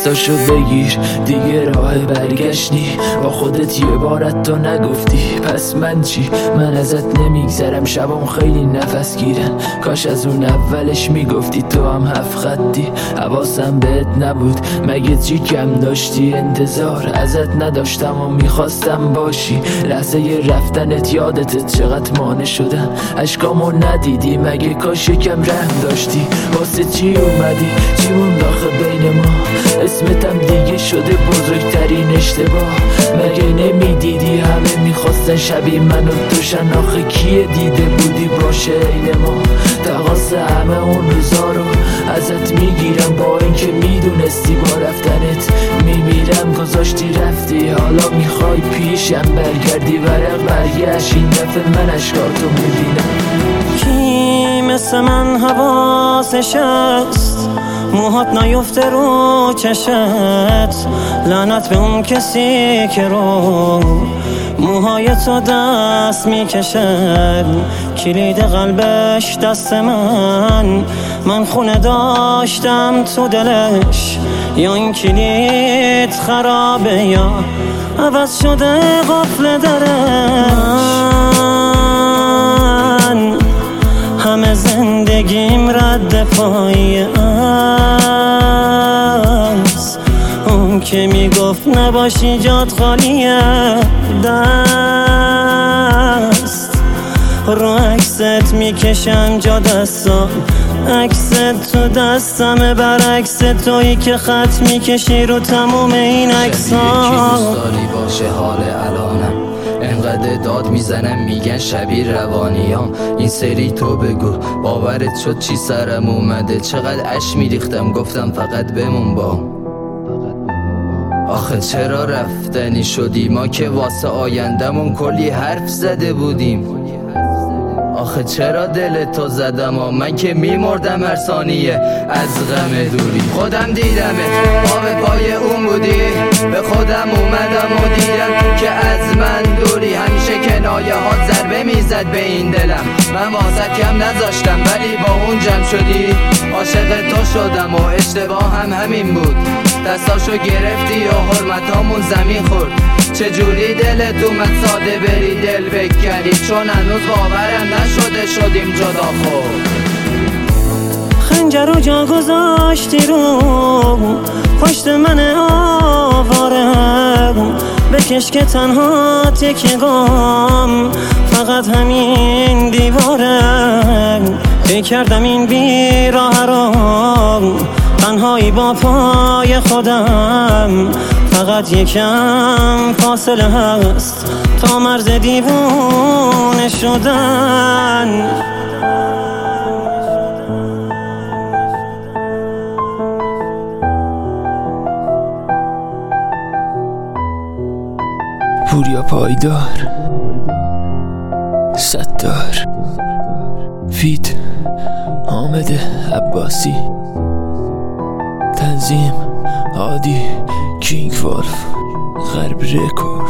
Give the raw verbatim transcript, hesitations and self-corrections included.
دستاشو بگیر دیگه راه برگشتی، با خودت یه بارت تو نگفتی پس من چی؟ من ازت نمیگذرم، شبام خیلی نفس گیرن، کاش از اون اولش میگفتی تو هم هفت خطی. حواسم بهت نبود مگه چی کم داشتی؟ انتظار ازت نداشتم و میخواستم باشی، لحظه ی رفتنت یادتت چقدر مانع شدم، اشکامو ندیدی مگه کاش یکم رحم داشتی؟ واسه چی اومدی؟ چی موند آخه بین ما؟ اسمتم دیگه شده بزرگترین اشتباه، مگه نمیدیدی همه میخواستن شبیه من و توشن؟ آخه کیه دیده بودی باشه عین ما؟ تقاص همه اون روزا رو ازت میگیرم، با اینکه میدونستی با رفتنت میمیرم. گذاشتی رفتی حالا میخوای پیشم برگردی، ورق برگشت این دفعه من اشکارتو میبینم. کی مثل من حواسش است موهات نیفته رو چشت، لعنت به اون کسی که رو موهای تو دست میکشد، کلید قلبش دست من، من خونه داشتم تو دلش، یا این کلید خرابه یا عوض شده قفل درش. من همه زندگیم رد پایی است، اون که میگفت نباشی جات خالیه، دست رو عکست میکشم جا دستم، عکست تو دستمه برعکس تویی که خط میکشی رو تموم این عکس‌ها. شبیه کی دوستانی باشه حال الانم، انقدر داد میزنم میگن شبیه روانیام، این سری تو بگو باورت شد چی سرم اومده؟ چقدر اش میریختم گفتم فقط بمون با. آخه چرا رفتنی شدی؟ ما که واسه آیندمون کلی حرف زده بودیم. آخه چرا دل تو زدم و من که میمردم هر ثانیه از غم دوری. خودم دیدمه ما به پای اون بودی، به خودم اومدم و دیدم که از من دوری، همیشه کنایه ها ضربه میزد به این دلم، من واسط کم نذاشتم ولی با اون جمع شدی. عاشق تو شدم و اشتباه هم همین بود، دستاشو گرفتی و حرمتامون زمین خورد. چجوری دلت اومد ساده بری دل بکنی؟ چون هنوز باورم نشده شدیم جدا. خود خنجر رو جا گذاشتی رو پشت من آواره، بکش که تنها تکیه گم فقط همین دیواره. ای کردم این بیراه رو تنهایی با پای خودم، فقط یکم فاصله هست تا مرز دیوونه شدن. پوریا پایدار، ستار، فیت حامد عباسی، تنظیم عادی کینگ ولف، غرب رکورد.